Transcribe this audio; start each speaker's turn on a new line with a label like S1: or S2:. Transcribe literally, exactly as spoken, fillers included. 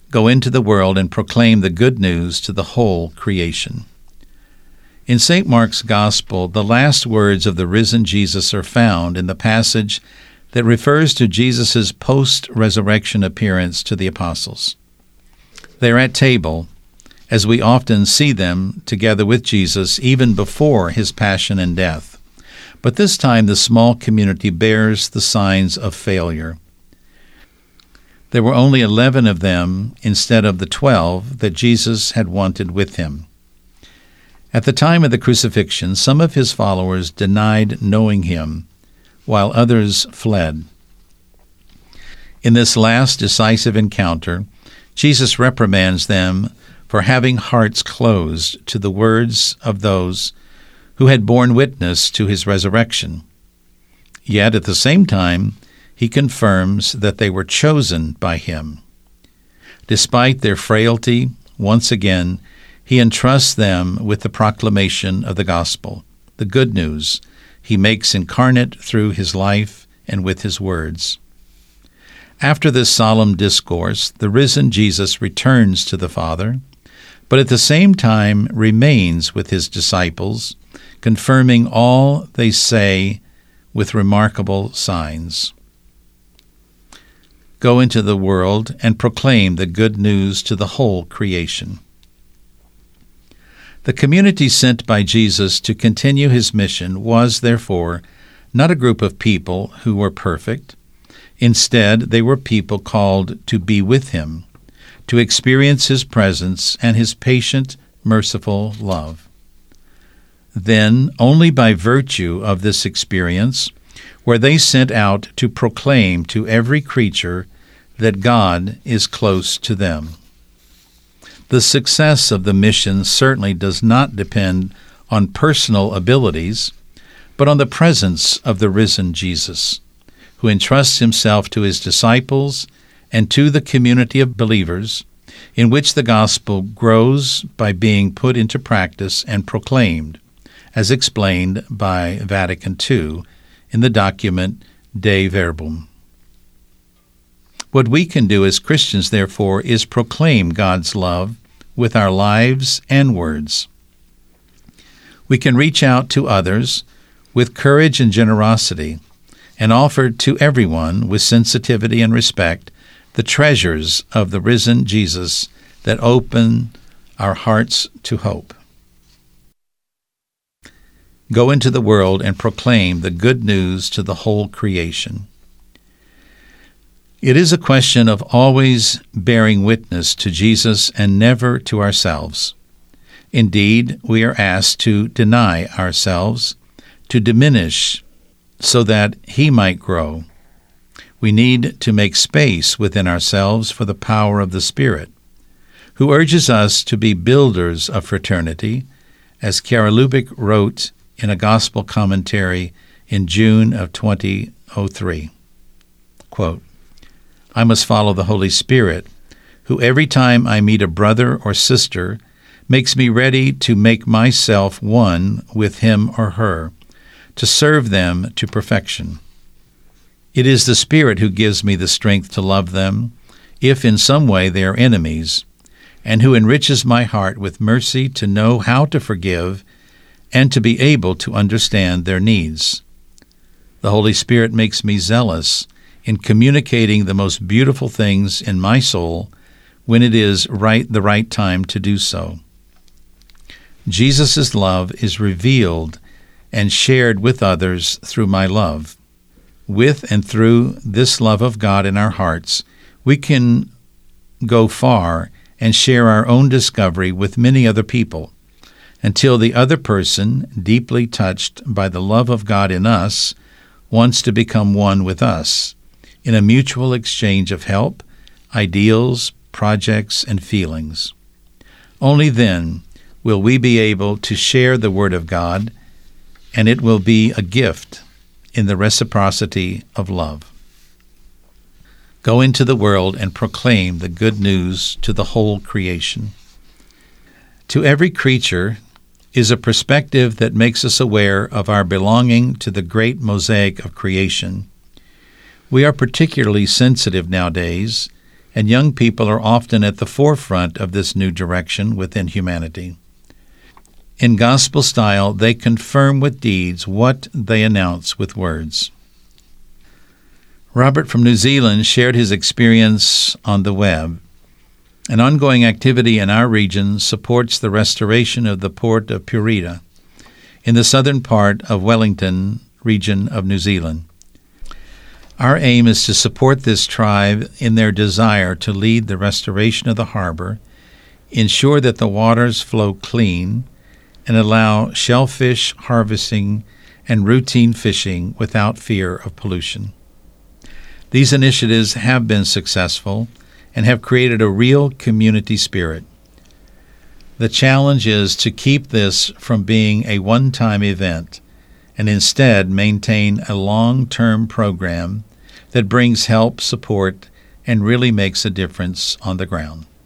S1: Go into the world and proclaim the good news to the whole creation. In Saint Mark's Gospel, the last words of the risen Jesus are found in the passage that refers to Jesus' post-resurrection appearance to the apostles. They're at table, as we often see them together with Jesus even before his passion and death. But this time the small community bears the signs of failure. There were only eleven of them instead of the twelve that Jesus had wanted with him. At the time of the crucifixion, some of his followers denied knowing him, while others fled. In this last decisive encounter, Jesus reprimands them for having hearts closed to the words of those who had borne witness to his resurrection. Yet at the same time, he confirms that they were chosen by him. Despite their frailty, once again, he entrusts them with the proclamation of the gospel, the good news he makes incarnate through his life and with his words. After this solemn discourse, the risen Jesus returns to the Father, but at the same time remains with his disciples, confirming all they say with remarkable signs. Go into the world and proclaim the good news to the whole creation. The community sent by Jesus to continue his mission was, therefore, not a group of people who were perfect. Instead, they were people called to be with him, to experience his presence and his patient, merciful love. Then, only by virtue of this experience, were they sent out to proclaim to every creature that God is close to them. The success of the mission certainly does not depend on personal abilities, but on the presence of the risen Jesus, who entrusts himself to his disciples and to the community of believers, in which the gospel grows by being put into practice and proclaimed, as explained by Vatican Two in the document Dei Verbum. What we can do as Christians, therefore, is proclaim God's love with our lives and words. We can reach out to others with courage and generosity and offer to everyone with sensitivity and respect the treasures of the risen Jesus that open our hearts to hope. Go into the world and proclaim the good news to the whole creation. It is a question of always bearing witness to Jesus and never to ourselves. Indeed, we are asked to deny ourselves, to diminish so that he might grow. We need to make space within ourselves for the power of the Spirit, who urges us to be builders of fraternity, as Karolubik wrote in a gospel commentary in June of twenty oh three. Quote, I must follow the Holy Spirit, who every time I meet a brother or sister makes me ready to make myself one with him or her, to serve them to perfection. It is the Spirit who gives me the strength to love them, if in some way they are enemies, and who enriches my heart with mercy to know how to forgive and to be able to understand their needs. The Holy Spirit makes me zealous in communicating the most beautiful things in my soul when it is right the right time to do so. Jesus' love is revealed and shared with others through my love. With and through this love of God in our hearts, we can go far and share our own discovery with many other people, until the other person, deeply touched by the love of God in us, wants to become one with us, in a mutual exchange of help, ideals, projects, and feelings. Only then will we be able to share the Word of God, and it will be a gift in the reciprocity of love. Go into the world and proclaim the good news to the whole creation. To every creature is a perspective that makes us aware of our belonging to the great mosaic of creation. We are particularly sensitive nowadays, and young people are often at the forefront of this new direction within humanity. In gospel style, they confirm with deeds what they announce with words. Robert from New Zealand shared his experience on the web. An ongoing activity in our region supports the restoration of the port of Purita in the southern part of Wellington region of New Zealand. Our aim is to support this tribe in their desire to lead the restoration of the harbor, ensure that the waters flow clean, and allow shellfish harvesting and routine fishing without fear of pollution. These initiatives have been successful and have created a real community spirit. The challenge is to keep this from being a one-time event and instead maintain a long-term program that brings help, support, and really makes a difference on the ground.